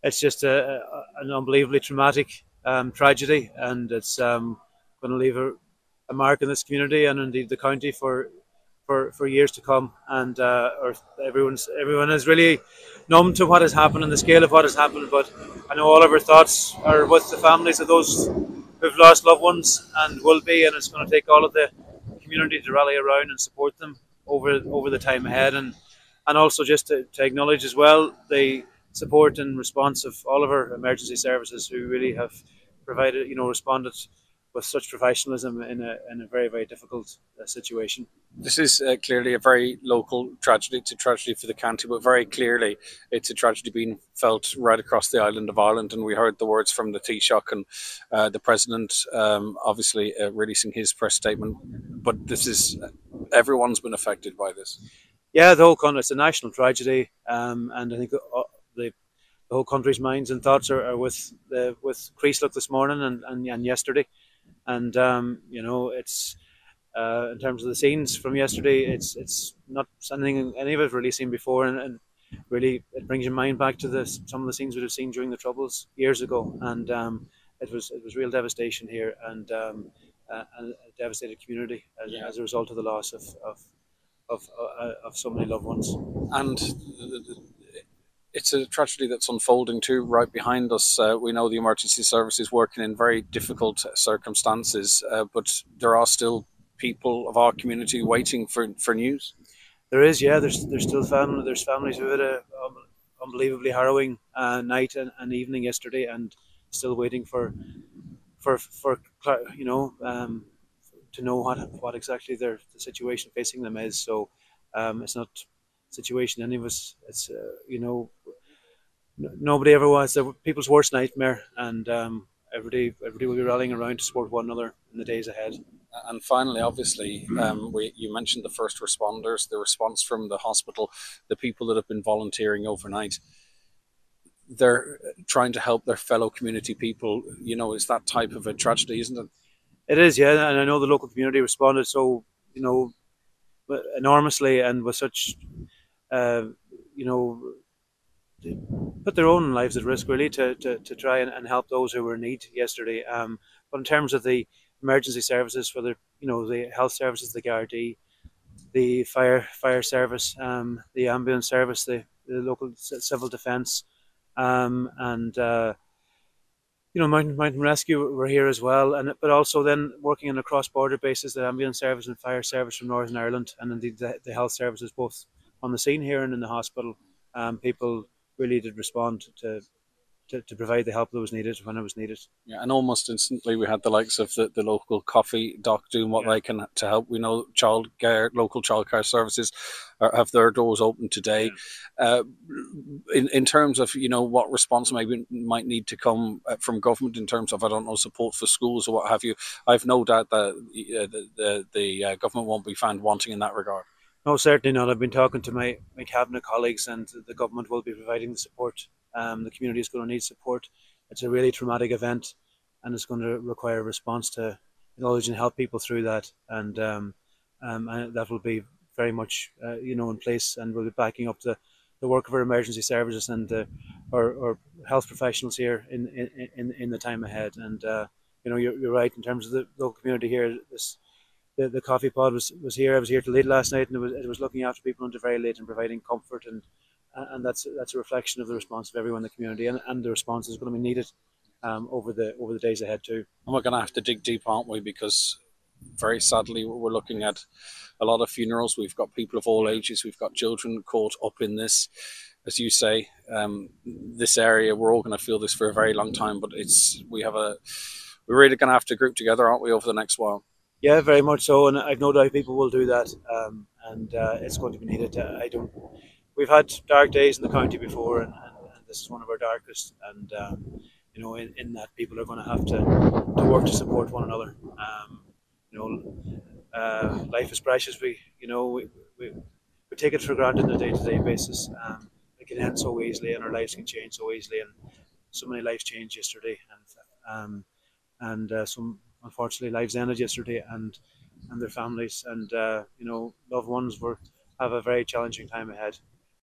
it's just an unbelievably traumatic tragedy, and it's going to leave a mark in this community and indeed the county for years to come. And everyone is really numb to what has happened and the scale of what has happened. But I know all of our thoughts are with the families of those who've lost loved ones and will be, and it's going to take all of the community to rally around and support them over the time ahead, and also just to acknowledge as well the support and response of all of our emergency services who really have provided, responded with such professionalism in a very difficult situation. This is clearly a very local tragedy. It's a tragedy for the county, but very clearly it's a tragedy being felt right across the island of Ireland. And we heard the words from the Taoiseach and the President, obviously releasing his press statement. But this is everyone's been affected by this. Yeah, the whole country. It's a national tragedy, and I think the whole country's minds and thoughts are with Creaslock this morning and yesterday, and it's. In terms of the scenes from yesterday, it's not something any of us really seen before, and really it brings your mind back to some of the scenes we'd have seen during the Troubles years ago, and it was real devastation here, and a devastated community as a result of the loss of so many loved ones. And it's a tragedy that's unfolding too right behind us. We know the emergency services working in very difficult circumstances, but there are still people of our community waiting for news. There is, yeah. There's still there's families who had a unbelievably harrowing night and evening yesterday, and still waiting for to know what exactly the situation facing them is. So it's not a situation any of us. It's nobody ever wants people's worst nightmare, and everybody will be rallying around to support one another in the days ahead. And finally, obviously, you mentioned the first responders, the response from the hospital, the people that have been volunteering overnight. They're trying to help their fellow community people. It's that type of a tragedy, isn't it? It is, yeah, and I know the local community responded so enormously and with such uh, you know put their own lives at risk really to try and help those who were in need yesterday. But in terms of the emergency services, whether the health services, the Gardaí, the fire service, the ambulance service, the local civil defence, and mountain rescue were here as well, and but also then working on a cross border basis, the ambulance service and fire service from Northern Ireland, and indeed the health services both on the scene here and in the hospital. People really did respond to provide the help that was needed when it was needed. Yeah, and almost instantly we had the likes of the local coffee doc doing what Yeah. they can to help. We know local childcare services have their doors open today. In terms of what response maybe might need to come from government in terms of, I don't know, support for schools or what have you, I've no doubt that the government won't be found wanting in that regard. No, certainly not. I've been talking to my cabinet colleagues, and the government will be providing the support. The community is going to need support. It's a really traumatic event, and it's going to require a response to acknowledge and help people through that. And that will be very much in place, and we'll be backing up the work of our emergency services and our health professionals here in the time ahead. And you're right in terms of the local community here. The coffee pod was here. I was here till late last night, and it was looking after people until very late and providing comfort, and that's a reflection of the response of everyone in the community, and the response is going to be needed over the days ahead too. And we're going to have to dig deep, aren't we? Because very sadly, we're looking at a lot of funerals. We've got people of all ages. We've got children caught up in this. As you say, this area, we're all going to feel this for a very long time. But we're really going to have to group together, aren't we, over the next while? Yeah, very much so, and I've no doubt people will do that, and it's going to be needed. I don't. We've had dark days in the county before, and this is one of our darkest. And in that people are going to have to work to support one another. Life is precious. We take it for granted on a day-to-day basis. It can end so easily, and our lives can change so easily, and so many lives changed yesterday, and some unfortunately lives ended yesterday, and their families and loved ones have a very challenging time ahead.